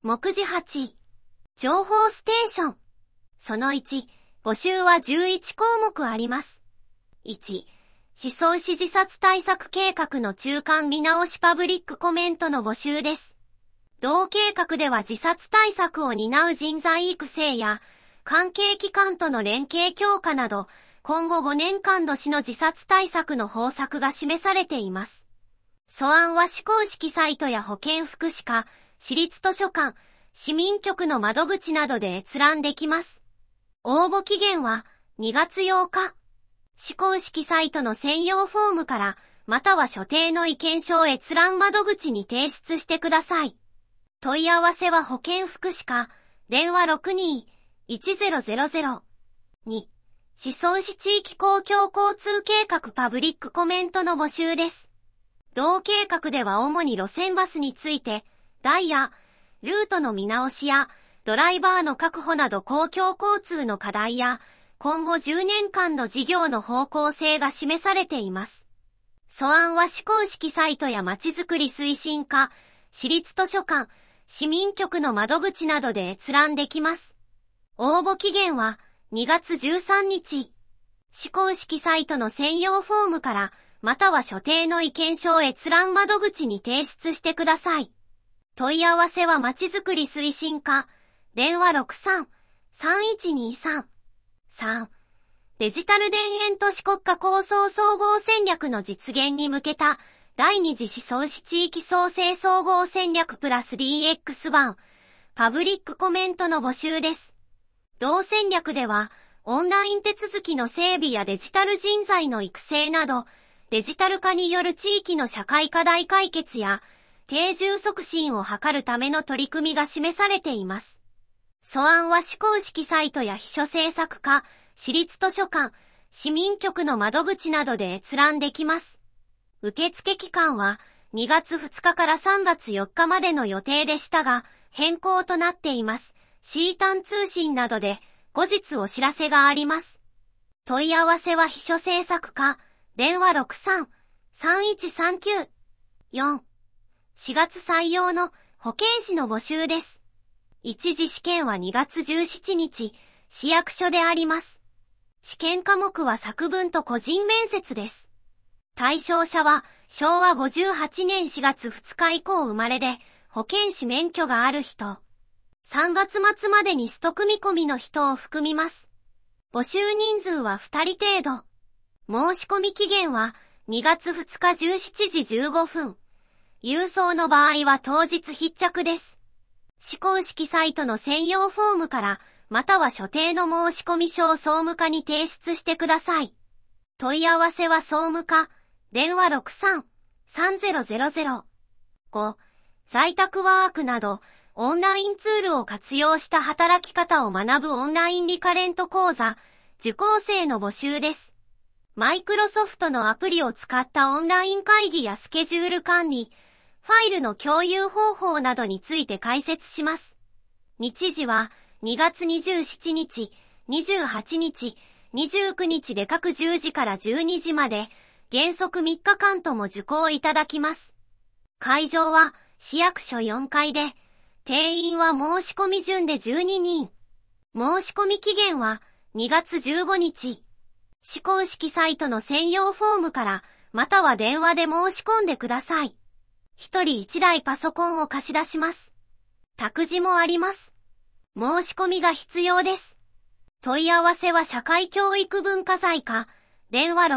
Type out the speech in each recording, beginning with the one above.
目次8。情報ステーション。その1、募集は11項目あります。1、思想史自殺対策計画の中間見直しパブリックコメントの募集です。同計画では自殺対策を担う人材育成や、関係機関との連携強化など、今後5年間の市の自殺対策の方策が示されています。素案は市公式サイトや保健福祉課、市立図書館、市民局の窓口などで閲覧できます。応募期限は2月8日。市公式サイトの専用フォームから、または所定の意見書閲覧窓口に提出してください。問い合わせは保健福祉課、電話62-1000。2、思想史地域公共交通計画パブリックコメントの募集です。同計画では主に路線バスについて、ダイヤ、ルートの見直しや、ドライバーの確保など公共交通の課題や、今後10年間の事業の方向性が示されています。素案は市公式サイトやまちづくり推進課、市立図書館、市民局の窓口などで閲覧できます。応募期限は2月13日。市公式サイトの専用フォームから、または所定の意見書閲覧窓口に提出してください。問い合わせはまちづくり推進課、電話63-3123。3、デジタル田園都市国家構想総合戦略の実現に向けた第二次思想史地域創生総合戦略プラス DX 版パブリックコメントの募集です。同戦略ではオンライン手続きの整備やデジタル人材の育成などデジタル化による地域の社会課題解決や定住促進を図るための取り組みが示されています。素案は市公式サイトや秘書制作課、市立図書館、市民局の窓口などで閲覧できます。受付期間は2月2日から3月4日までの予定でしたが、変更となっています。C 端通信などで後日お知らせがあります。問い合わせは秘書制作課、電話63-3139。4、4月採用の保健師の募集です。一次試験は2月17日、市役所であります。試験科目は作文と個人面接です。対象者は昭和58年4月2日以降生まれで、保健師免許がある人。3月末までにスト組み込みの人を含みます。募集人数は2人程度。申し込み期限は2月2日17時15分。郵送の場合は当日必着です。市公式サイトの専用フォームから、または所定の申し込み書を総務課に提出してください。問い合わせは総務課、電話63-3000。5、在宅ワークなど、オンラインツールを活用した働き方を学ぶオンラインリカレント講座、受講生の募集です。マイクロソフトのアプリを使ったオンライン会議やスケジュール管理、ファイルの共有方法などについて解説します。日時は2月27日、28日、29日で各10時から12時まで、原則3日間とも受講いただきます。会場は市役所4階で、定員は申し込み順で12人。申し込み期限は2月15日。市公式サイトの専用フォームから、または電話で申し込んでください。1人1台パソコンを貸し出します。託児もあります。申し込みが必要です。問い合わせは社会教育文化財課、電話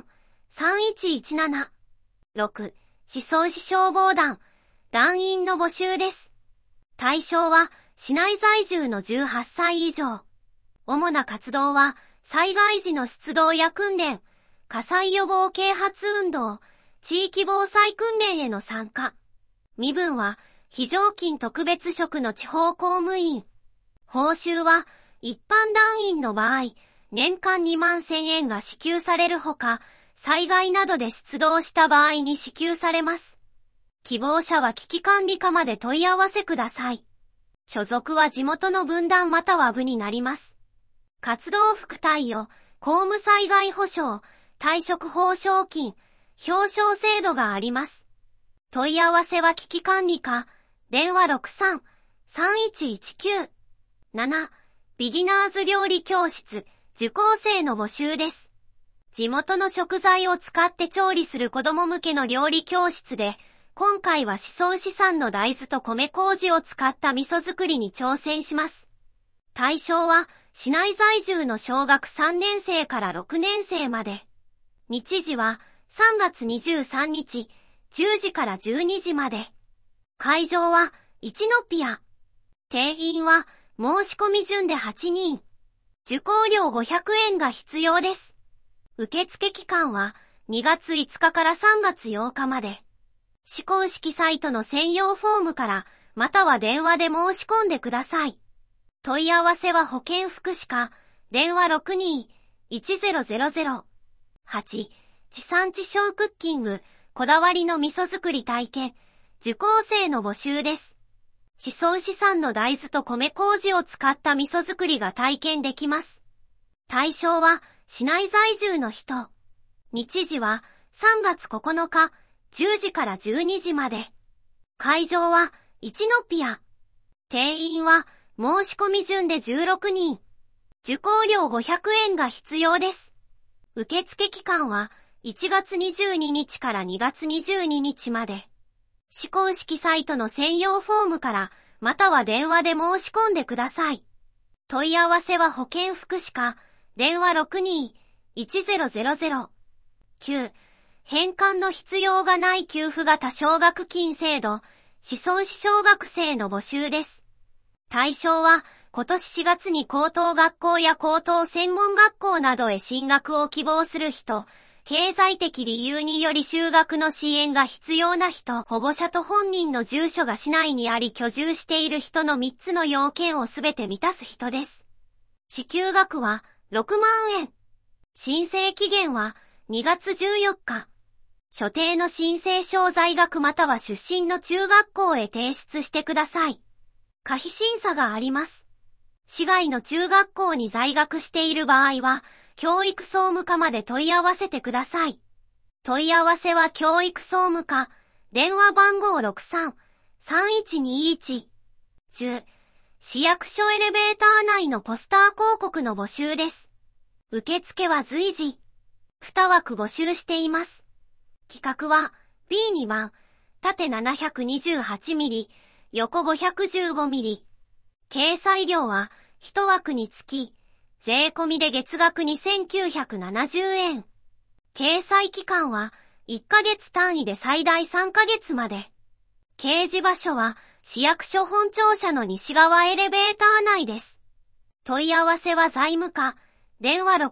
63-3117。6、思想史消防団、団員の募集です。対象は市内在住の18歳以上。主な活動は、災害時の出動や訓練、火災予防啓発運動、地域防災訓練への参加。身分は、非常勤特別職の地方公務員。報酬は、一般団員の場合、年間2万1000円が支給されるほか、災害などで出動した場合に支給されます。希望者は危機管理課まで問い合わせください。所属は地元の分団または部になります。活動服貸与、公務災害保障、退職報奨金、表彰制度があります。問い合わせは危機管理課、電話 3119。7、ビギナーズ料理教室、受講生の募集です。地元の食材を使って調理する子供向けの料理教室で、今回は宍粟市産の大豆と米麹を使った味噌作りに挑戦します。対象は、市内在住の小学3年生から6年生まで。日時は3月23日、10時から12時まで。会場は、一ノピア。定員は、申し込み順で8人。受講料500円が必要です。受付期間は、2月5日から3月8日まで。市公式サイトの専用フォームから、または電話で申し込んでください。問い合わせは保健福祉課、電話62-1000-8、地産地消クッキング、こだわりの味噌作り体験、受講生の募集です。宍粟市産の大豆と米麹を使った味噌作りが体験できます。対象は、市内在住の人。日時は、3月9日、10時から12時まで。会場は、一ノピア。定員は、申し込み順で16人。受講料500円が必要です。受付期間は1月22日から2月22日まで。市公式サイトの専用フォームからまたは電話で申し込んでください。問い合わせは保健福祉課、電話62-1000-9、返還の必要がない給付型奨学金制度、宍粟市小学生の募集です。対象は、今年4月に高等学校や高等専門学校などへ進学を希望する人、経済的理由により就学の支援が必要な人、保護者と本人の住所が市内にあり居住している人の3つの要件をすべて満たす人です。支給額は6万円。申請期限は2月14日。所定の申請書を在学または出身の中学校へ提出してください。可否審査があります。市外の中学校に在学している場合は、教育総務課まで問い合わせてください。問い合わせは教育総務課、電話番号63-3121。10、市役所エレベーター内のポスター広告の募集です。受付は随時。2枠募集しています。企画は B2 番、縦728ミリ、横515ミリ。掲載料は1枠につき、税込みで月額2970円。掲載期間は1ヶ月単位で最大3ヶ月まで。掲示場所は市役所本庁舎の西側エレベーター内です。問い合わせは財務課、電話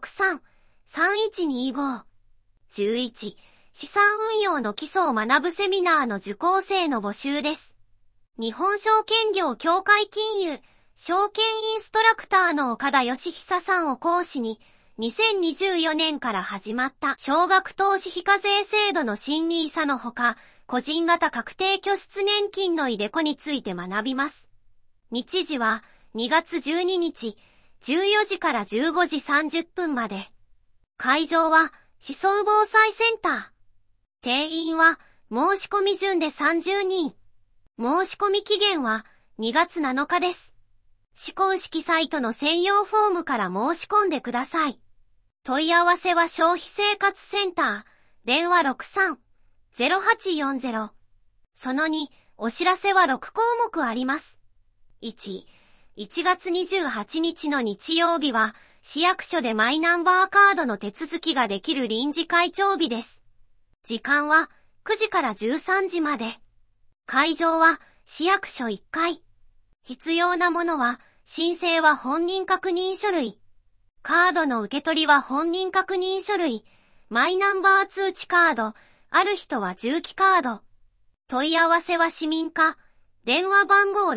63-3125。11、資産運用の基礎を学ぶセミナーの受講生の募集です。日本証券業協会金融、証券インストラクターの岡田義久さんを講師に、2024年から始まった少額投資非課税制度の新NISAのほか、個人型確定拠出年金のiDeCoについて学びます。日時は2月12日、14時から15時30分まで。会場は、宍粟防災センター。定員は、申し込み順で30人。申し込み期限は2月7日です。市公式サイトの専用フォームから申し込んでください。問い合わせは消費生活センター、電話63-0840。その2、お知らせは6項目あります。1、1月28日の日曜日は、市役所でマイナンバーカードの手続きができる臨時会長日です。時間は9時から13時まで。会場は市役所1階。必要なものは、申請は本人確認書類。カードの受け取りは本人確認書類。マイナンバー通知カード。ある人は重機カード。問い合わせは市民課。電話番号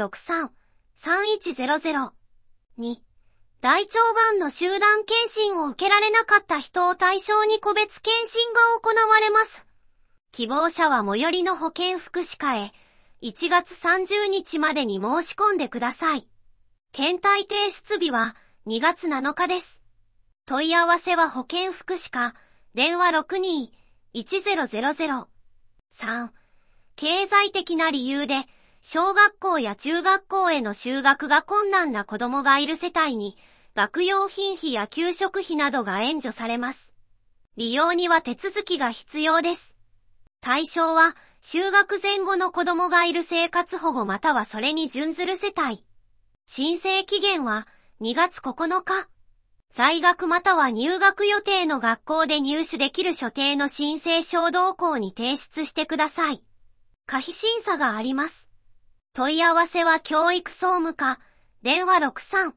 63-3100。2、大腸がんの集団検診を受けられなかった人を対象に個別検診が行われます。希望者は最寄りの保健福祉課へ1月30日までに申し込んでください。検体提出日は2月7日です。問い合わせは保健福祉課、電話62-1000。3、経済的な理由で小学校や中学校への就学が困難な子供がいる世帯に、学用品費や給食費などが援助されます。利用には手続きが必要です。対象は、就学前後の子供がいる生活保護またはそれに準ずる世帯。申請期限は2月9日。在学または入学予定の学校で入手できる所定の申請書同校に提出してください。可否審査があります。問い合わせは教育総務課、電話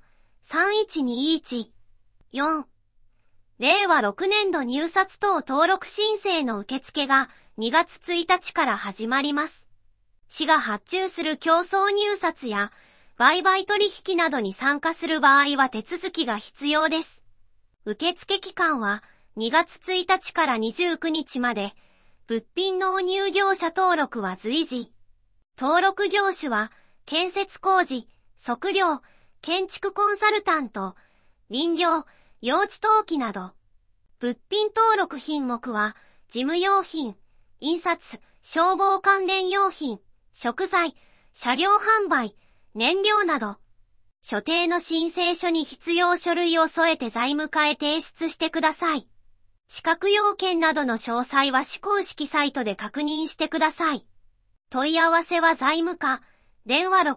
63-3121-4。令和6年度入札等登録申請の受付が2月1日から始まります。市が発注する競争入札や売買取引などに参加する場合は手続きが必要です。受付期間は2月1日から29日まで、物品納入業者登録は随時。登録業種は建設工事、測量、建築コンサルタント、林業、用地登記など。物品登録品目は事務用品、印刷、消防関連用品、食材、車両販売、燃料など。所定の申請書に必要書類を添えて財務課へ提出してください。資格要件などの詳細は市公式サイトで確認してください。問い合わせは財務課、電話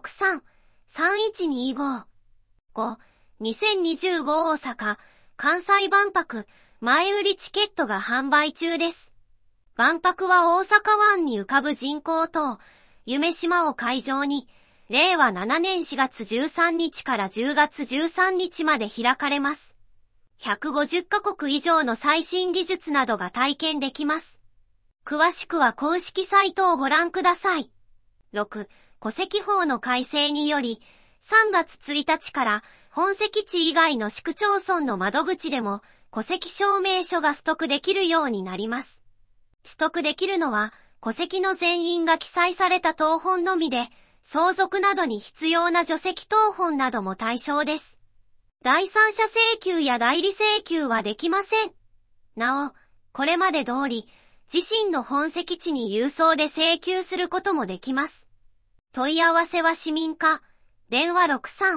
63-3125。5、2025大阪、関西万博、前売りチケットが販売中です。万博は大阪湾に浮かぶ人工島、夢島を会場に、令和7年4月13日から10月13日まで開かれます。150カ国以上の最新技術などが体験できます。詳しくは公式サイトをご覧ください。6、戸籍法の改正により、3月1日から本籍地以外の市区町村の窓口でも戸籍証明書が取得できるようになります。取得できるのは戸籍の全員が記載された謄本のみで、相続などに必要な除籍謄本なども対象です。第三者請求や代理請求はできません。なお、これまで通り、自身の本籍地に郵送で請求することもできます。問い合わせは市民課、電話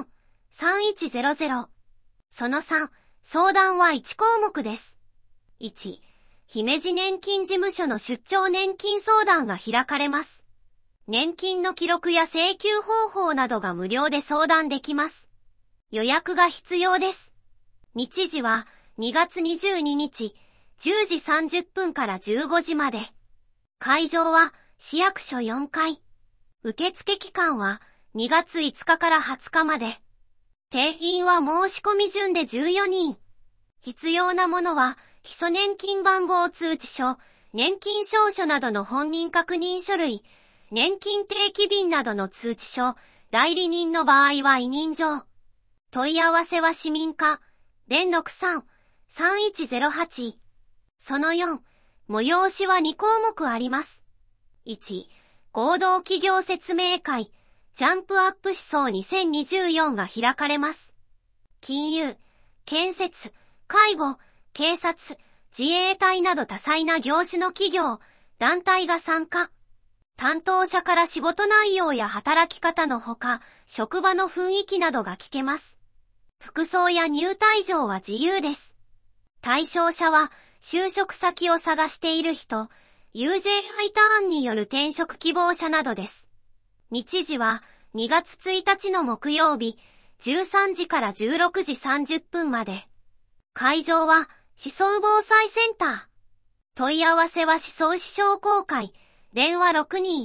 63-3100。その3、相談は1項目です。1、姫路年金事務所の出張年金相談が開かれます。年金の記録や請求方法などが無料で相談できます。予約が必要です。日時は2月22日、10時30分から15時まで。会場は市役所4階。受付期間は2月5日から20日まで。定員は申し込み順で14人。必要なものは基礎年金番号通知書、年金証書などの本人確認書類、年金定期便などの通知書、代理人の場合は委任状。問い合わせは市民課、電63-3108。その4、催しは2項目あります。1、合同企業説明会、ジャンプアップ思想2024が開かれます。金融、建設、介護、警察、自衛隊など多彩な業種の企業、団体が参加。担当者から仕事内容や働き方のほか、職場の雰囲気などが聞けます。服装や入退場は自由です。対象者は、就職先を探している人、UJ ターンによる転職希望者などです。日時は2月1日の木曜日、13時から16時30分まで。会場は、思想防災センター。問い合わせは思想市商工会。電話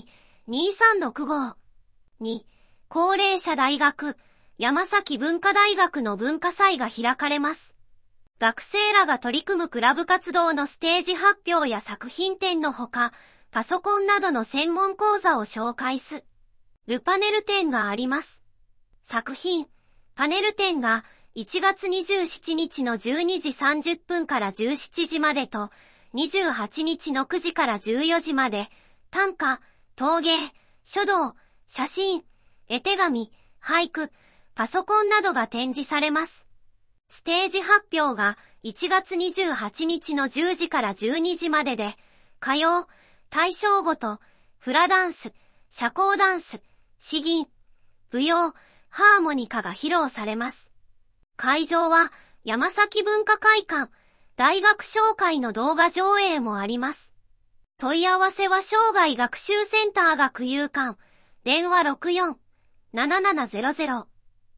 62-2365。2、高齢者大学、山崎文化大学の文化祭が開かれます。学生らが取り組むクラブ活動のステージ発表や作品展のほか、パソコンなどの専門講座を紹介するパネル展があります。作品、パネル展が1月27日の12時30分から17時までと、28日の9時から14時まで、短歌、陶芸、書道、写真、絵手紙、俳句、パソコンなどが展示されます。ステージ発表が1月28日の10時から12時までで、歌謡、大正ごと、フラダンス、社交ダンス、 詩吟、舞踊、ハーモニカが披露されます。会場は山崎文化会館、大学紹介の動画上映もあります。問い合わせは生涯学習センター学友館、電話64-7700